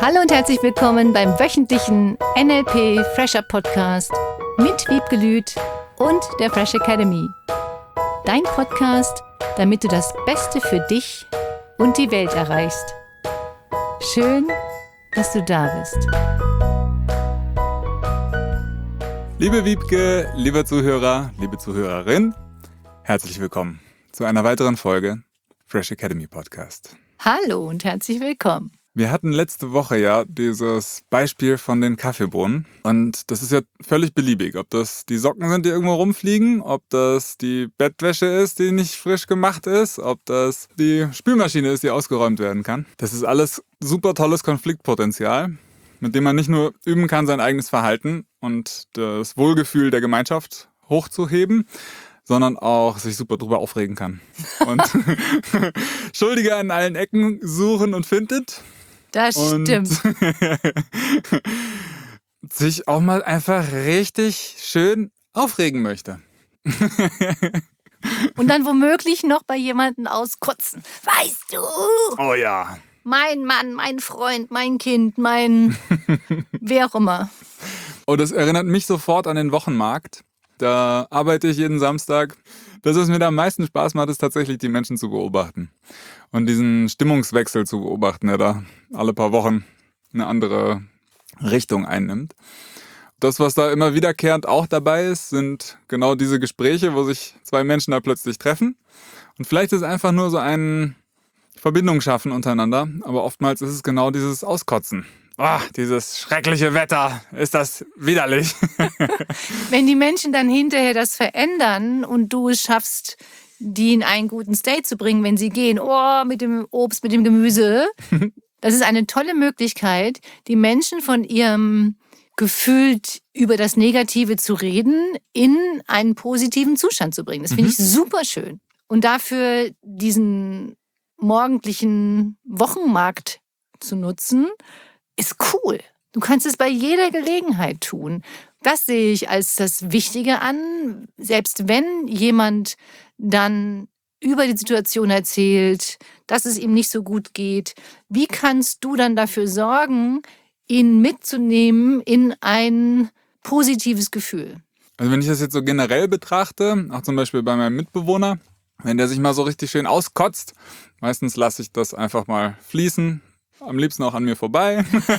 Hallo und herzlich willkommen beim wöchentlichen NLP Fresher Podcast mit Wiebke Lüth und der Fresh Academy. Dein Podcast, damit du das Beste für dich und die Welt erreichst. Schön, dass du da bist. Liebe Wiebke, lieber Zuhörer, liebe Zuhörerin, herzlich willkommen zu einer weiteren Folge Fresh Academy Podcast. Hallo und herzlich willkommen. Wir hatten letzte Woche ja dieses Beispiel von den Kaffeebohnen und das ist ja völlig beliebig, ob das die Socken sind, die irgendwo rumfliegen, ob das die Bettwäsche ist, die nicht frisch gemacht ist, ob das die Spülmaschine ist, die ausgeräumt werden kann. Das ist alles super tolles Konfliktpotenzial, mit dem man nicht nur üben kann, sein eigenes Verhalten und das Wohlgefühl der Gemeinschaft hochzuheben, sondern auch sich super drüber aufregen kann. Und Schuldige an allen Ecken suchen und findet. Das stimmt. Sich auch mal einfach richtig schön aufregen möchte. Und dann womöglich noch bei jemandem auskotzen. Weißt du? Oh ja. Mein Mann, mein Freund, mein Kind, mein wer auch immer. Oh, das erinnert mich sofort an den Wochenmarkt. Da arbeite ich jeden Samstag. Das, was mir da am meisten Spaß macht, ist tatsächlich, die Menschen zu beobachten. Und diesen Stimmungswechsel zu beobachten, der da alle paar Wochen eine andere Richtung einnimmt. Das, was da immer wiederkehrend auch dabei ist, sind genau diese Gespräche, wo sich zwei Menschen da plötzlich treffen. Und vielleicht ist es einfach nur so ein Verbindung schaffen untereinander, aber oftmals ist es genau dieses Auskotzen. Dieses schreckliche Wetter, ist das widerlich. Wenn die Menschen dann hinterher das verändern und du es schaffst, die in einen guten State zu bringen, wenn sie gehen, mit dem Obst, mit dem Gemüse, das ist eine tolle Möglichkeit, die Menschen von ihrem gefühlt über das Negative zu reden, in einen positiven Zustand zu bringen. Das finde ich super schön. Und dafür diesen morgendlichen Wochenmarkt zu nutzen, ist cool. Du kannst es bei jeder Gelegenheit tun. Das sehe ich als das Wichtige an. Selbst wenn jemand dann über die Situation erzählt, dass es ihm nicht so gut geht, wie kannst du dann dafür sorgen, ihn mitzunehmen in ein positives Gefühl? Also wenn ich das jetzt so generell betrachte, auch zum Beispiel bei meinem Mitbewohner, wenn der sich mal so richtig schön auskotzt, meistens lasse ich das einfach mal fließen. Am liebsten auch an mir vorbei.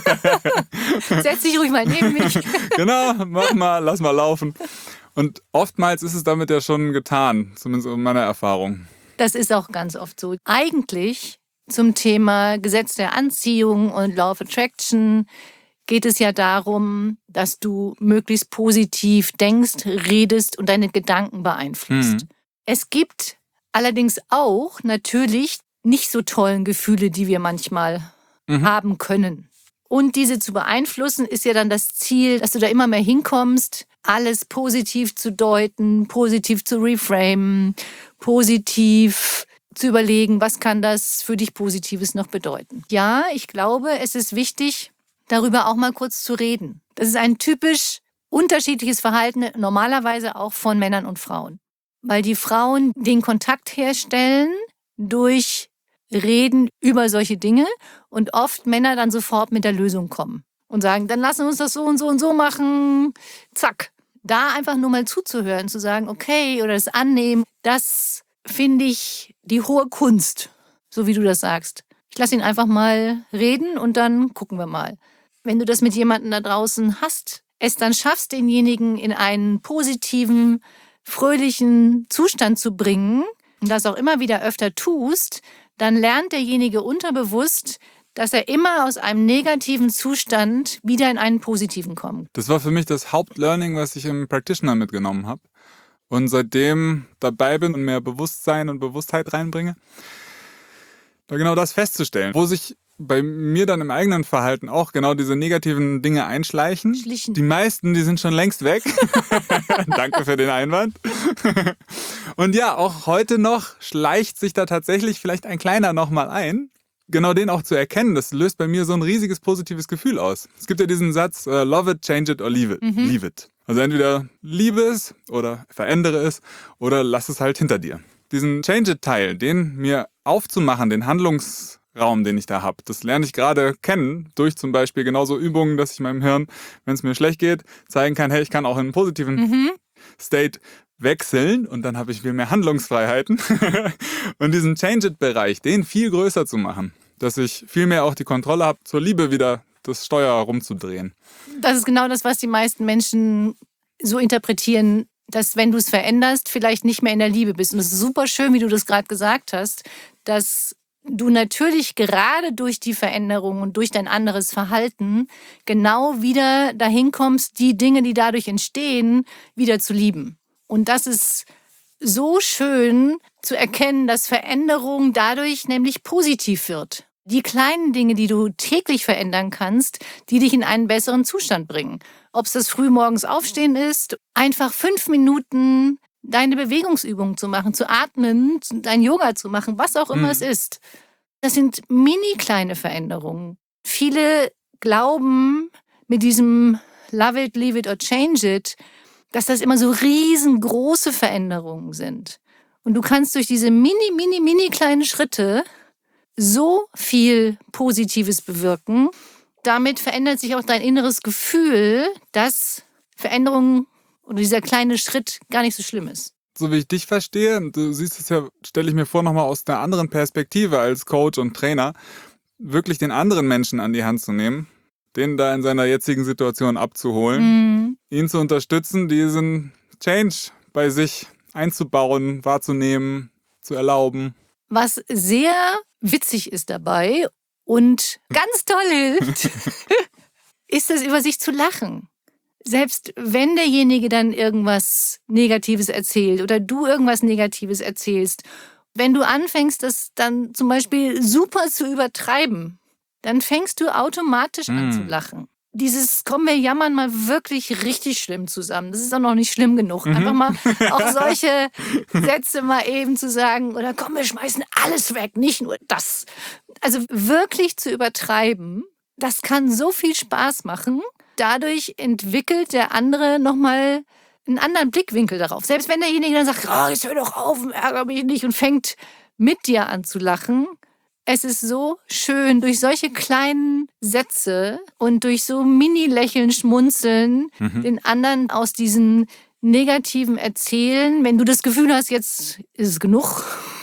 Setz dich ruhig mal neben mich. Genau, mach mal, lass mal laufen. Und oftmals ist es damit ja schon getan, zumindest in meiner Erfahrung. Das ist auch ganz oft so. Eigentlich zum Thema Gesetz der Anziehung und Law of Attraction geht es ja darum, dass du möglichst positiv denkst, redest und deine Gedanken beeinflusst. Es gibt allerdings auch natürlich nicht so tollen Gefühle, die wir manchmal haben können. Und diese zu beeinflussen, ist ja dann das Ziel, dass du da immer mehr hinkommst, alles positiv zu deuten, positiv zu reframen, positiv zu überlegen, was kann das für dich Positives noch bedeuten. Ja, ich glaube, es ist wichtig, darüber auch mal kurz zu reden. Das ist ein typisch unterschiedliches Verhalten, normalerweise auch von Männern und Frauen. Weil die Frauen den Kontakt herstellen durch Reden über solche Dinge und oft Männer dann sofort mit der Lösung kommen und sagen, dann lassen wir uns das so und so und so machen, zack. Da einfach nur mal zuzuhören, zu sagen, okay, oder das annehmen, das finde ich die hohe Kunst, so wie du das sagst. Ich lasse ihn einfach mal reden und dann gucken wir mal. Wenn du das mit jemandem da draußen hast, es dann schaffst, denjenigen in einen positiven, fröhlichen Zustand zu bringen und das auch immer wieder öfter tust, dann lernt derjenige unterbewusst, dass er immer aus einem negativen Zustand wieder in einen positiven kommt. Das war für mich das Hauptlearning, was ich im Practitioner mitgenommen habe. Und seitdem dabei bin und mehr Bewusstsein und Bewusstheit reinbringe, da genau das festzustellen, wo sich bei mir dann im eigenen Verhalten auch genau diese negativen Dinge einschleichen. Die meisten, die sind schon längst weg. Danke für den Einwand. Und ja, auch heute noch schleicht sich da tatsächlich vielleicht ein kleiner nochmal ein. Genau den auch zu erkennen, das löst bei mir so ein riesiges positives Gefühl aus. Es gibt ja diesen Satz, love it, change it or leave it. Leave it. Also entweder liebe es oder verändere es oder lass es halt hinter dir. Diesen Change it-Teil, den mir aufzumachen, den Handlungsraum Spielraum, den ich da habe. Das lerne ich gerade kennen durch zum Beispiel genauso Übungen, dass ich meinem Hirn, wenn es mir schlecht geht, zeigen kann, hey, ich kann auch in einen positiven State wechseln und dann habe ich viel mehr Handlungsfreiheiten. Und diesen Change-It-Bereich, den viel größer zu machen, dass ich viel mehr auch die Kontrolle habe, zur Liebe wieder das Steuer rumzudrehen. Das ist genau das, was die meisten Menschen so interpretieren, dass wenn du es veränderst, vielleicht nicht mehr in der Liebe bist. Und es ist super schön, wie du das gerade gesagt hast, dass du natürlich gerade durch die Veränderung und durch dein anderes Verhalten genau wieder dahin kommst, die Dinge, die dadurch entstehen, wieder zu lieben. Und das ist so schön zu erkennen, dass Veränderung dadurch nämlich positiv wird. Die kleinen Dinge, die du täglich verändern kannst, die dich in einen besseren Zustand bringen. Ob es das frühmorgens Aufstehen ist, einfach 5 Minuten deine Bewegungsübungen zu machen, zu atmen, dein Yoga zu machen, was auch immer es ist. Das sind mini kleine Veränderungen. Viele glauben mit diesem Love it, leave it or change it, dass das immer so riesengroße Veränderungen sind. Und du kannst durch diese mini kleine Schritte so viel Positives bewirken. Damit verändert sich auch dein inneres Gefühl, dass Veränderung oder dieser kleine Schritt gar nicht so schlimm ist. So wie ich dich verstehe, du siehst es ja, stelle ich mir vor, nochmal aus einer anderen Perspektive als Coach und Trainer, wirklich den anderen Menschen an die Hand zu nehmen, den da in seiner jetzigen Situation abzuholen, ihn zu unterstützen, diesen Change bei sich einzubauen, wahrzunehmen, zu erlauben. Was sehr witzig ist dabei und ganz toll hilft, ist es, über sich zu lachen. Selbst wenn derjenige dann irgendwas Negatives erzählt oder du irgendwas Negatives erzählst, wenn du anfängst, das dann zum Beispiel super zu übertreiben, dann fängst du automatisch an zu lachen. Dieses, komm, wir jammern mal wirklich richtig schlimm zusammen. Das ist auch noch nicht schlimm genug. Einfach mal auch solche Sätze mal eben zu sagen oder komm, wir schmeißen alles weg, nicht nur das. Also wirklich zu übertreiben, das kann so viel Spaß machen. Dadurch entwickelt der andere nochmal einen anderen Blickwinkel darauf. Selbst wenn derjenige dann sagt, oh, jetzt hör doch auf, ärgere mich nicht und fängt mit dir an zu lachen. Es ist so schön, durch solche kleinen Sätze und durch so Mini-Lächeln, Schmunzeln den anderen aus diesen negativen Erzählen, wenn du das Gefühl hast, jetzt ist es genug,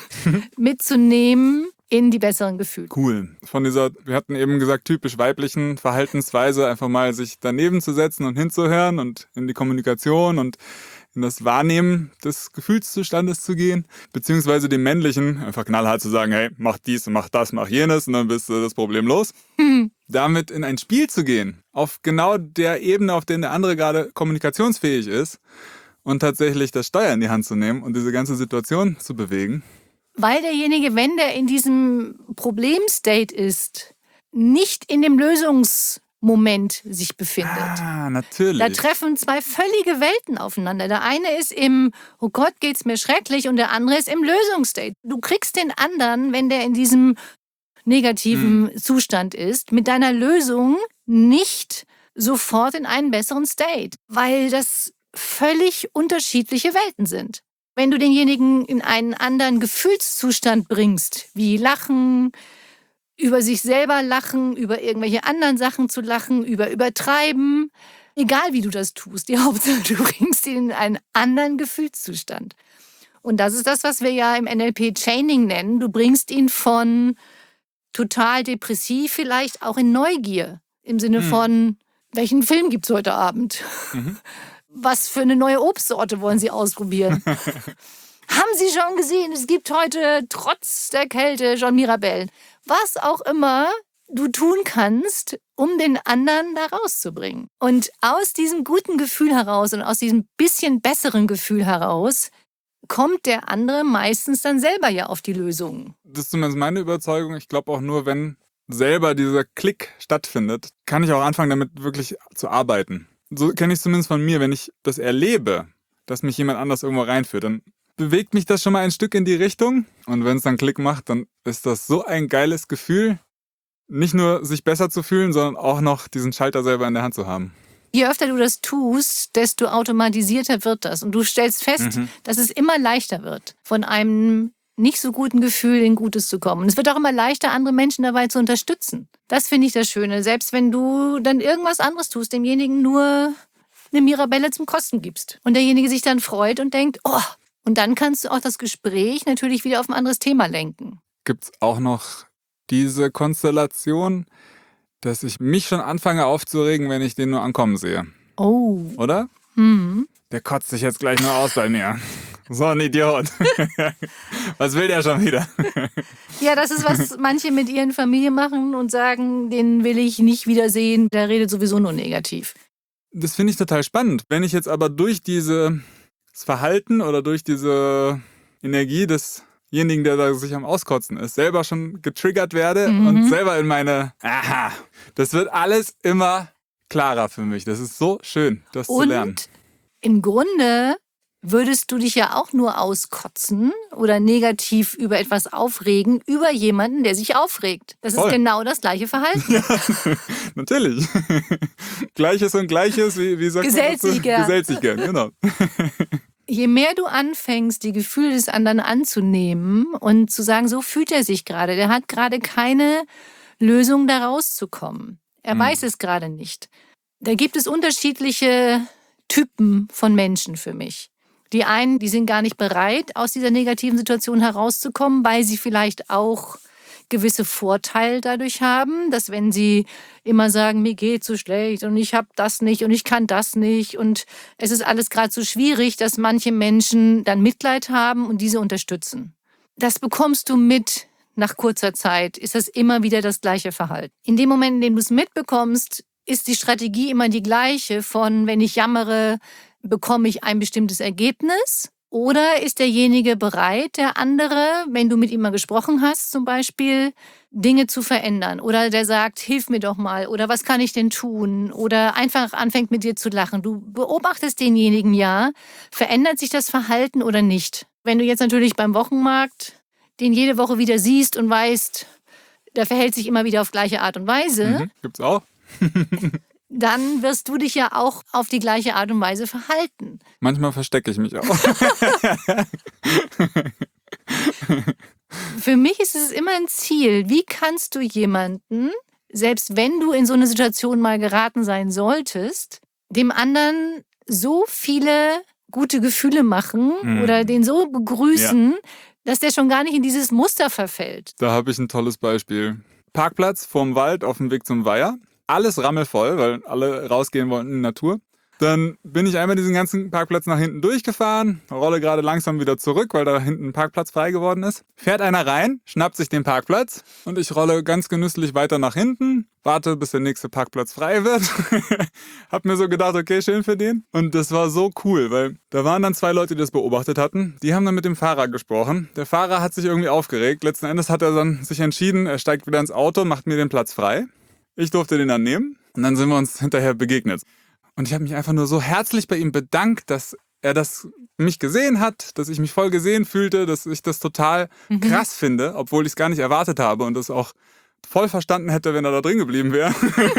mitzunehmen in die besseren Gefühle. Cool. Von dieser, wir hatten eben gesagt, typisch weiblichen Verhaltensweise, einfach mal sich daneben zu setzen und hinzuhören und in die Kommunikation und in das Wahrnehmen des Gefühlszustandes zu gehen, beziehungsweise dem männlichen einfach knallhart zu sagen, hey, mach dies und mach das, mach jenes und dann bist du das Problem los. Damit in ein Spiel zu gehen, auf genau der Ebene, auf der der andere gerade kommunikationsfähig ist und tatsächlich das Steuer in die Hand zu nehmen und diese ganze Situation zu bewegen. Weil derjenige, wenn der in diesem Problemstate ist, nicht in dem Lösungsmoment sich befindet. Ah, natürlich. Da treffen zwei völlige Welten aufeinander. Der eine ist im, oh Gott, geht's mir schrecklich, und der andere ist im Lösungsstate. Du kriegst den anderen, wenn der in diesem negativen Zustand ist, mit deiner Lösung nicht sofort in einen besseren State, weil das völlig unterschiedliche Welten sind. Wenn du denjenigen in einen anderen Gefühlszustand bringst, wie Lachen, über sich selber lachen, über irgendwelche anderen Sachen zu lachen, über Übertreiben, egal wie du das tust, die Hauptsache, du bringst ihn in einen anderen Gefühlszustand. Und das ist das, was wir ja im NLP Chaining nennen. Du bringst ihn von total depressiv vielleicht auch in Neugier, im Sinne von, welchen Film gibt's heute Abend? Was für eine neue Obstsorte wollen Sie ausprobieren? Haben Sie schon gesehen, es gibt heute trotz der Kälte schon Mirabellen. Was auch immer du tun kannst, um den anderen da rauszubringen. Und aus diesem guten Gefühl heraus und aus diesem bisschen besseren Gefühl heraus kommt der andere meistens dann selber ja auf die Lösung. Das ist zumindest meine Überzeugung. Ich glaube auch nur, wenn selber dieser Klick stattfindet, kann ich auch anfangen, damit wirklich zu arbeiten. So kenne ich es zumindest von mir, wenn ich das erlebe, dass mich jemand anders irgendwo reinführt, dann bewegt mich das schon mal ein Stück in die Richtung. Und wenn es dann Klick macht, dann ist das so ein geiles Gefühl, nicht nur sich besser zu fühlen, sondern auch noch diesen Schalter selber in der Hand zu haben. Je öfter du das tust, desto automatisierter wird das. Und du stellst fest, dass es immer leichter wird, von einem nicht so guten Gefühl in Gutes zu kommen. Und es wird auch immer leichter, andere Menschen dabei zu unterstützen. Das finde ich das Schöne. Selbst wenn du dann irgendwas anderes tust, demjenigen nur eine Mirabelle zum Kosten gibst. Und derjenige sich dann freut und denkt, oh, und dann kannst du auch das Gespräch natürlich wieder auf ein anderes Thema lenken. Gibt es auch noch diese Konstellation, dass ich mich schon anfange aufzuregen, wenn ich den nur ankommen sehe? Oh. Oder? Der kotzt sich jetzt gleich nur aus bei mir. So ein Idiot. Was will der schon wieder? Ja, das ist, was manche mit ihren Familien machen und sagen, den will ich nicht wiedersehen, der redet sowieso nur negativ. Das finde ich total spannend. Wenn ich jetzt aber durch dieses Verhalten oder durch diese Energie desjenigen, der da sich am Auskotzen ist, selber schon getriggert werde und selber in meine, das wird alles immer klarer für mich. Das ist so schön, das zu lernen. Und im Grunde würdest du dich ja auch nur auskotzen oder negativ über etwas aufregen, über jemanden, der sich aufregt. Das ist genau das gleiche Verhalten. Ja, natürlich. Gleiches und Gleiches, wie sagt man dazu? Gesellt sich gern, genau. Je mehr du anfängst, die Gefühle des anderen anzunehmen und zu sagen, so fühlt er sich gerade, der hat gerade keine Lösung, da rauszukommen. Er weiß es gerade nicht. Da gibt es unterschiedliche Typen von Menschen für mich. Die einen, die sind gar nicht bereit, aus dieser negativen Situation herauszukommen, weil sie vielleicht auch gewisse Vorteile dadurch haben, dass wenn sie immer sagen, mir geht's so schlecht und ich habe das nicht und ich kann das nicht und es ist alles gerade so schwierig, dass manche Menschen dann Mitleid haben und diese unterstützen. Das bekommst du mit. Nach kurzer Zeit ist das immer wieder das gleiche Verhalten. In dem Moment, in dem du es mitbekommst, ist die Strategie immer die gleiche von, wenn ich jammere, bekomme ich ein bestimmtes Ergebnis? Oder ist derjenige bereit, der andere, wenn du mit ihm mal gesprochen hast zum Beispiel, Dinge zu verändern? Oder der sagt, hilf mir doch mal oder was kann ich denn tun? Oder einfach anfängt mit dir zu lachen. Du beobachtest denjenigen ja, verändert sich das Verhalten oder nicht? Wenn du jetzt natürlich beim Wochenmarkt den jede Woche wieder siehst und weißt, der verhält sich immer wieder auf gleiche Art und Weise. Gibt's auch. Dann wirst du dich ja auch auf die gleiche Art und Weise verhalten. Manchmal verstecke ich mich auch. Für mich ist es immer ein Ziel. Wie kannst du jemanden, selbst wenn du in so eine Situation mal geraten sein solltest, dem anderen so viele gute Gefühle machen oder den so begrüßen, dass der schon gar nicht in dieses Muster verfällt? Da habe ich ein tolles Beispiel. Parkplatz vorm Wald auf dem Weg zum Weiher. Alles rammelvoll, weil alle rausgehen wollten in die Natur. Dann bin ich einmal diesen ganzen Parkplatz nach hinten durchgefahren, rolle gerade langsam wieder zurück, weil da hinten ein Parkplatz frei geworden ist. Fährt einer rein, schnappt sich den Parkplatz und ich rolle ganz genüsslich weiter nach hinten, warte, bis der nächste Parkplatz frei wird. Hab mir so gedacht, okay, schön für den. Und das war so cool, weil da waren dann 2 Leute, die das beobachtet hatten. Die haben dann mit dem Fahrer gesprochen. Der Fahrer hat sich irgendwie aufgeregt. Letzten Endes hat er dann sich entschieden, er steigt wieder ins Auto, macht mir den Platz frei. Ich durfte den dann nehmen und dann sind wir uns hinterher begegnet. Und ich habe mich einfach nur so herzlich bei ihm bedankt, dass er mich gesehen hat, dass ich mich voll gesehen fühlte, dass ich das total krass finde, obwohl ich es gar nicht erwartet habe und das auch voll verstanden hätte, wenn er da drin geblieben wäre.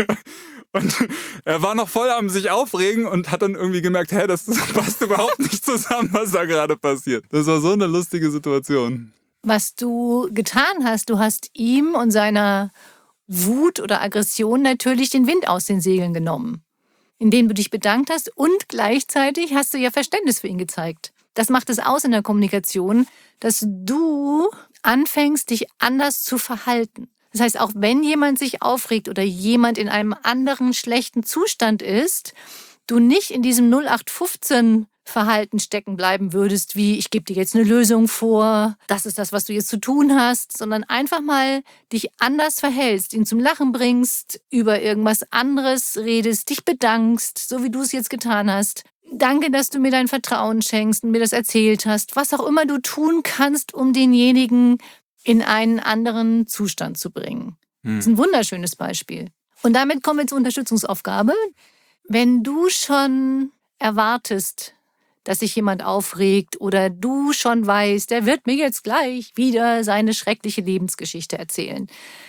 Und er war noch voll am sich aufregen und hat dann irgendwie gemerkt, das passt überhaupt nicht zusammen, was da gerade passiert. Das war so eine lustige Situation. Was du getan hast, du hast ihm und seiner Wut oder Aggression natürlich den Wind aus den Segeln genommen, indem du dich bedankt hast und gleichzeitig hast du ja Verständnis für ihn gezeigt. Das macht es aus in der Kommunikation, dass du anfängst, dich anders zu verhalten. Das heißt, auch wenn jemand sich aufregt oder jemand in einem anderen schlechten Zustand ist, du nicht in diesem 0815 Verhalten stecken bleiben würdest, wie ich gebe dir jetzt eine Lösung vor, das ist das, was du jetzt zu tun hast, sondern einfach mal dich anders verhältst, ihn zum Lachen bringst, über irgendwas anderes redest, dich bedankst, so wie du es jetzt getan hast. Danke, dass du mir dein Vertrauen schenkst und mir das erzählt hast, was auch immer du tun kannst, um denjenigen in einen anderen Zustand zu bringen. Das ist ein wunderschönes Beispiel. Und damit kommen wir zur Unterstützungsaufgabe. Wenn du schon erwartest, dass sich jemand aufregt oder du schon weißt, der wird mir jetzt gleich wieder seine schreckliche Lebensgeschichte erzählen.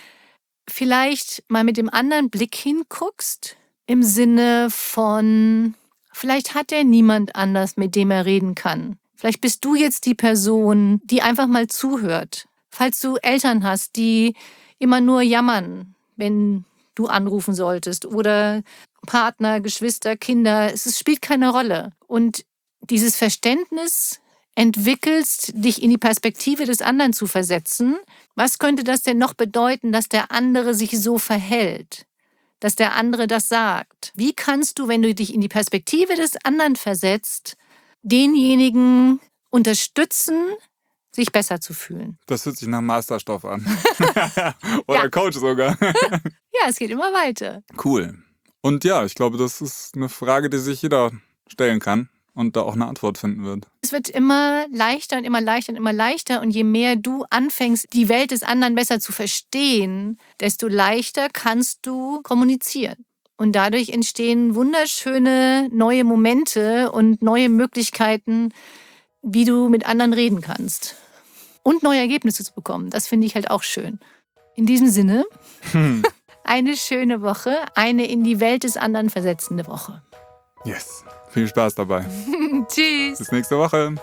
Vielleicht mal mit dem anderen Blick hinguckst, im Sinne von, vielleicht hat er niemand anders, mit dem er reden kann. Vielleicht bist du jetzt die Person, die einfach mal zuhört. Falls du Eltern hast, die immer nur jammern, wenn du anrufen solltest, oder Partner, Geschwister, Kinder, es spielt keine Rolle. Und dieses Verständnis entwickelst, dich in die Perspektive des anderen zu versetzen. Was könnte das denn noch bedeuten, dass der andere sich so verhält? Dass der andere das sagt? Wie kannst du, wenn du dich in die Perspektive des anderen versetzt, denjenigen unterstützen, sich besser zu fühlen? Das hört sich nach Masterstoff an. Oder Ja. Coach sogar. Ja, es geht immer weiter. Cool. Und ja, ich glaube, das ist eine Frage, die sich jeder stellen kann und da auch eine Antwort finden wird. Es wird immer leichter und immer leichter und immer leichter. Und je mehr du anfängst, die Welt des anderen besser zu verstehen, desto leichter kannst du kommunizieren. Und dadurch entstehen wunderschöne neue Momente und neue Möglichkeiten, wie du mit anderen reden kannst. Und neue Ergebnisse zu bekommen. Das finde ich halt auch schön. In diesem Sinne, eine schöne Woche, eine in die Welt des anderen versetzende Woche. Yes. Viel Spaß dabei. Tschüss. Bis nächste Woche.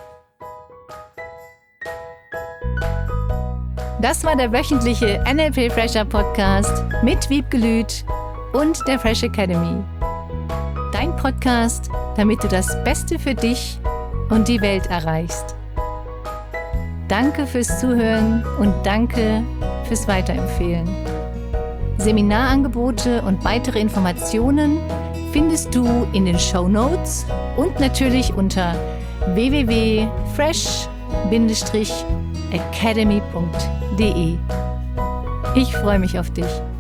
Das war der wöchentliche NLP Fresher Podcast mit Wiebke Lüth und der Fresh Academy. Dein Podcast, damit du das Beste für dich und die Welt erreichst. Danke fürs Zuhören und danke fürs Weiterempfehlen. Seminarangebote und weitere Informationen findest du in den Shownotes und natürlich unter www.fresh-academy.de. Ich freue mich auf dich.